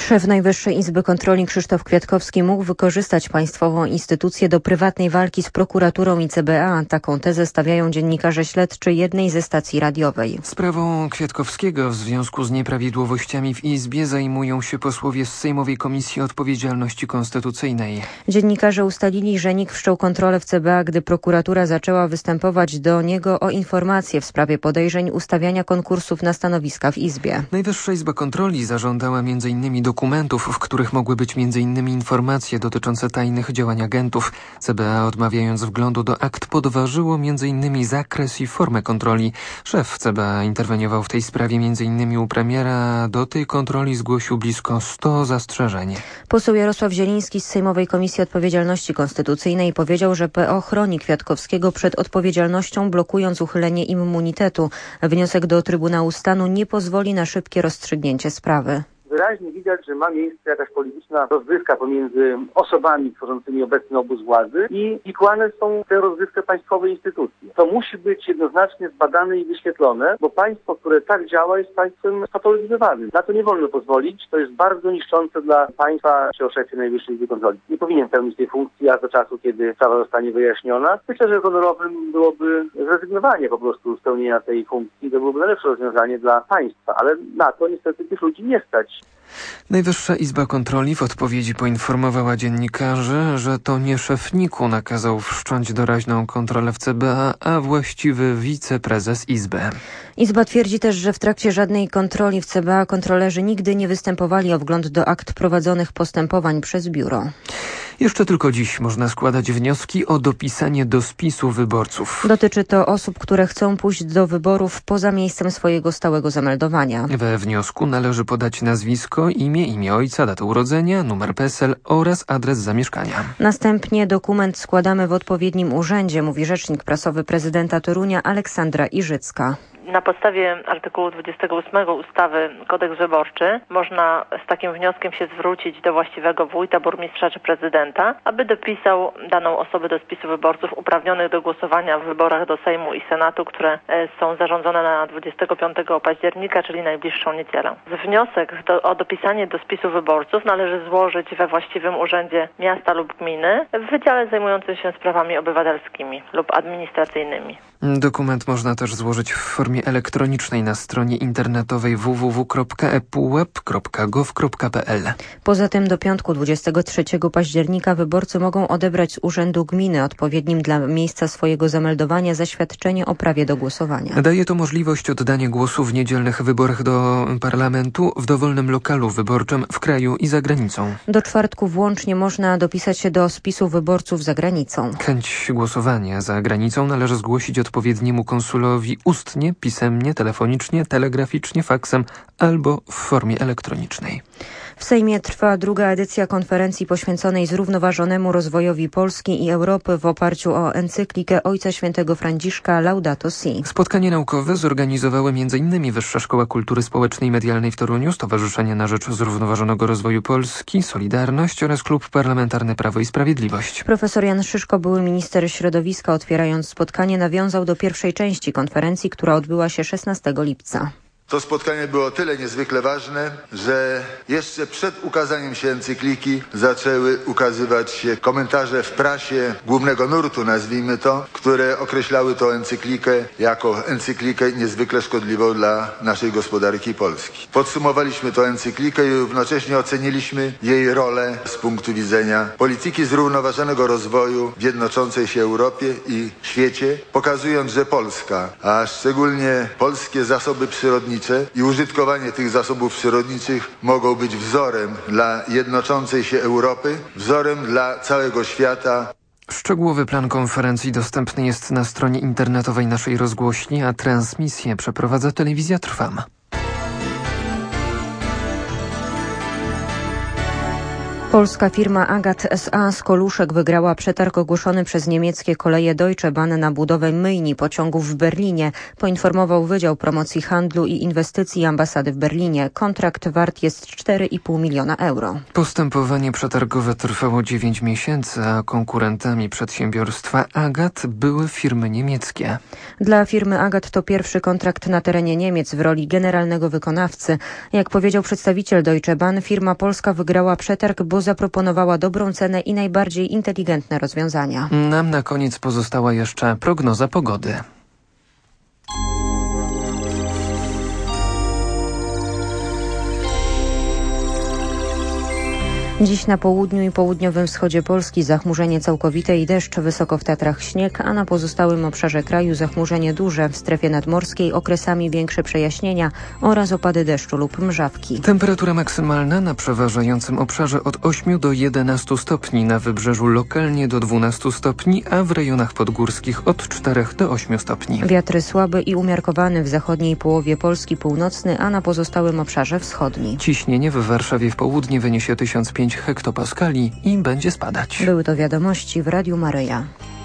Szef Najwyższej Izby Kontroli Krzysztof Kwiatkowski mógł wykorzystać państwową instytucję do prywatnej walki z prokuraturą i CBA. Taką tezę stawiają dziennikarze śledczy jednej ze stacji radiowej. Sprawą Kwiatkowskiego w związku z nieprawidłowościami w Izbie zajmują się posłowie z Sejmowej Komisji Odpowiedzialności Konstytucyjnej. Dziennikarze ustalili, że NIK wszczął kontrolę w CBA, gdy prokuratura zaczęła występować do niego o informacje w sprawie podejrzeń ustawiania konkursów na stanowiska w Izbie. Najwyższa Izba Kontroli zażądała m.in. dokumentów, w których mogły być m.in. informacje dotyczące tajnych działań agentów. CBA, odmawiając wglądu do akt, podważyło m.in. zakres i formę kontroli. Szef CBA interweniował w tej sprawie m.in. u premiera. Do tej kontroli zgłosił blisko 100 zastrzeżeń. Poseł Jarosław Zieliński z Sejmowej Komisji Odpowiedzialności Konstytucyjnej powiedział, że PO chroni Kwiatkowskiego przed odpowiedzialnością, blokując uchylenie immunitetu. Wniosek do Trybunału Stanu nie pozwoli na szybkie rozstrzygnięcie sprawy. Wyraźnie widać, że ma miejsce jakaś polityczna rozgrywka pomiędzy osobami tworzącymi obecny obóz władzy i wikłane są w tę rozgrywkę państwowe instytucje. To musi być jednoznacznie zbadane i wyświetlone, bo państwo, które tak działa, jest państwem patologizowanym. Na to nie wolno pozwolić. To jest bardzo niszczące dla państwa czy o szefie Najwyższej Izby Kontroli. Nie powinien pełnić tej funkcji aż do czasu, kiedy sprawa zostanie wyjaśniona. Myślę, że honorowym byłoby zrezygnowanie po prostu z pełnienia tej funkcji. To byłoby najlepsze rozwiązanie dla państwa, ale na to niestety tych ludzi nie stać. Najwyższa Izba Kontroli w odpowiedzi poinformowała dziennikarzy, że to nie szef NIK-u nakazał wszcząć doraźną kontrolę w CBA, a właściwy wiceprezes Izby. Izba twierdzi też, że w trakcie żadnej kontroli w CBA kontrolerzy nigdy nie występowali o wgląd do akt prowadzonych postępowań przez biuro. Jeszcze tylko dziś można składać wnioski o dopisanie do spisu wyborców. Dotyczy to osób, które chcą pójść do wyborów poza miejscem swojego stałego zameldowania. We wniosku należy podać nazwisko, imię ojca, datę urodzenia, numer PESEL oraz adres zamieszkania. Następnie dokument składamy w odpowiednim urzędzie, mówi rzecznik prasowy prezydenta Torunia Aleksandra Iżycka. Na podstawie artykułu 28 ustawy Kodeks Wyborczy można z takim wnioskiem się zwrócić do właściwego wójta, burmistrza czy prezydenta, aby dopisał daną osobę do spisu wyborców uprawnionych do głosowania w wyborach do Sejmu i Senatu, które są zarządzone na 25 października, czyli najbliższą niedzielę. Wniosek o dopisanie do spisu wyborców należy złożyć we właściwym urzędzie miasta lub gminy w wydziale zajmującym się sprawami obywatelskimi lub administracyjnymi. Dokument można też złożyć w formie elektronicznej na stronie internetowej www.epuweb.gov.pl. Poza tym do piątku 23 października wyborcy mogą odebrać z urzędu gminy odpowiednim dla miejsca swojego zameldowania zaświadczenie o prawie do głosowania. Daje to możliwość oddania głosu w niedzielnych wyborach do parlamentu w dowolnym lokalu wyborczym w kraju i za granicą. Do czwartku włącznie można dopisać się do spisu wyborców za granicą. Chęć głosowania za granicą należy zgłosić odpowiedniemu konsulowi ustnie, pisemnie, telefonicznie, telegraficznie, faksem albo w formie elektronicznej. W Sejmie trwa druga edycja konferencji poświęconej zrównoważonemu rozwojowi Polski i Europy w oparciu o encyklikę Ojca Świętego Franciszka Laudato Si. Spotkanie naukowe zorganizowały m.in. Wyższa Szkoła Kultury Społecznej i Medialnej w Toruniu, Stowarzyszenie na Rzecz Zrównoważonego Rozwoju Polski, Solidarność oraz Klub Parlamentarny Prawo i Sprawiedliwość. Profesor Jan Szyszko, były minister środowiska, otwierając spotkanie, nawiązał do pierwszej części konferencji, która odbyła się 16 lipca. To spotkanie było tyle niezwykle ważne, że jeszcze przed ukazaniem się encykliki zaczęły ukazywać się komentarze w prasie głównego nurtu, nazwijmy to, które określały tę encyklikę jako encyklikę niezwykle szkodliwą dla naszej gospodarki Polski. Podsumowaliśmy tę encyklikę i równocześnie oceniliśmy jej rolę z punktu widzenia polityki zrównoważonego rozwoju w jednoczącej się Europie i świecie, pokazując, że Polska, a szczególnie polskie zasoby przyrodnicze i użytkowanie tych zasobów przyrodniczych mogą być wzorem dla jednoczącej się Europy, wzorem dla całego świata. Szczegółowy plan konferencji dostępny jest na stronie internetowej naszej rozgłośni, a transmisję przeprowadza Telewizja Trwam. Polska firma Agat S.A. z Koluszek wygrała przetarg ogłoszony przez niemieckie koleje Deutsche Bahn na budowę myjni pociągów w Berlinie, poinformował Wydział Promocji Handlu i Inwestycji Ambasady w Berlinie. Kontrakt wart jest 4,5 miliona euro. Postępowanie przetargowe trwało 9 miesięcy, a konkurentami przedsiębiorstwa Agat były firmy niemieckie. Dla firmy Agat to pierwszy kontrakt na terenie Niemiec w roli generalnego wykonawcy. Jak powiedział przedstawiciel Deutsche Bahn, firma polska wygrała przetarg, bo zaproponowała dobrą cenę i najbardziej inteligentne rozwiązania. Nam na koniec pozostała jeszcze prognoza pogody. Dziś na południu i południowym wschodzie Polski zachmurzenie całkowite i deszcz, wysoko w Tatrach śnieg, a na pozostałym obszarze kraju zachmurzenie duże, w strefie nadmorskiej okresami większe przejaśnienia oraz opady deszczu lub mrzawki. Temperatura maksymalna na przeważającym obszarze od 8 do 11 stopni, na wybrzeżu lokalnie do 12 stopni, a w rejonach podgórskich od 4 do 8 stopni. Wiatry słaby i umiarkowany w zachodniej połowie Polski, północny, a na pozostałym obszarze wschodni. Ciśnienie w Warszawie w południe wyniesie 1005 hektopaskali i będzie spadać. Były to wiadomości w Radiu Maryja.